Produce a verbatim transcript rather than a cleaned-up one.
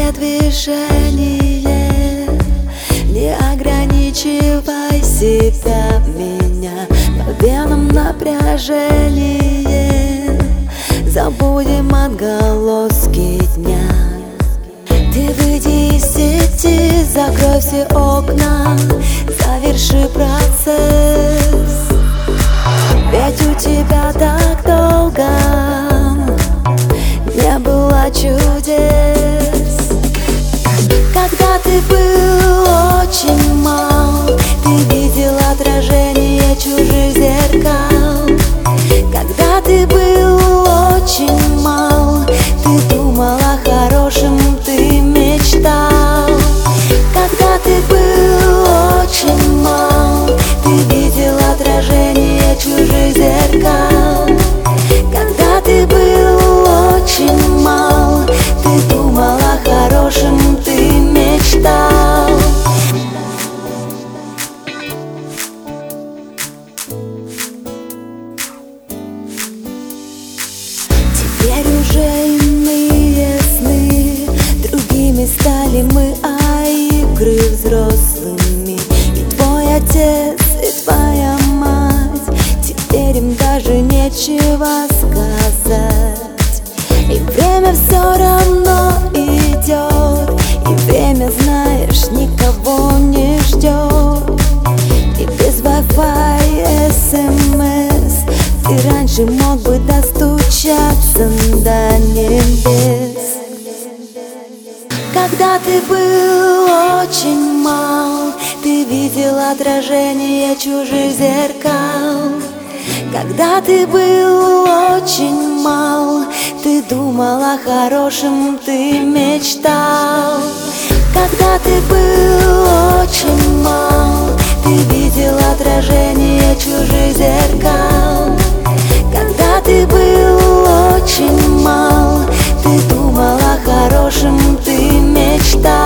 каждое движение. Не ограничивай себя, меня по венам напряжение. Забудем отголоски дня. Ты выйди из сети, закрой все окна, заверши процесс. Ведь у тебя так долго не было чудес. Когда ты был очень мал, ты видел отражение чужих зеркал. Когда ты был очень мал, ты думал о хорошем, ты мечтал. Когда ты был очень мал, ты видел отражение чужих зеркал. Когда ты был очень мал, ты думал о хорошем, ты мечтал. Теперь уже иные сны, другими стали мы, а игры взрослыми. И твой отец, и твоя мать, теперь им даже нечего сказать. И время все равно идет, и время, знаешь, никого не ждет. И без Wi-Fi, смс ты раньше мог бы достучаться до небес. Когда ты был очень мал, ты видел отражение чужих зеркал. Когда ты был очень мал, ты думал о хорошем, ты мечтал. Когда ты был очень мал, ты видел отражение чужих зеркал. Когда ты был очень мал, ты думал о хорошем, ты мечтал.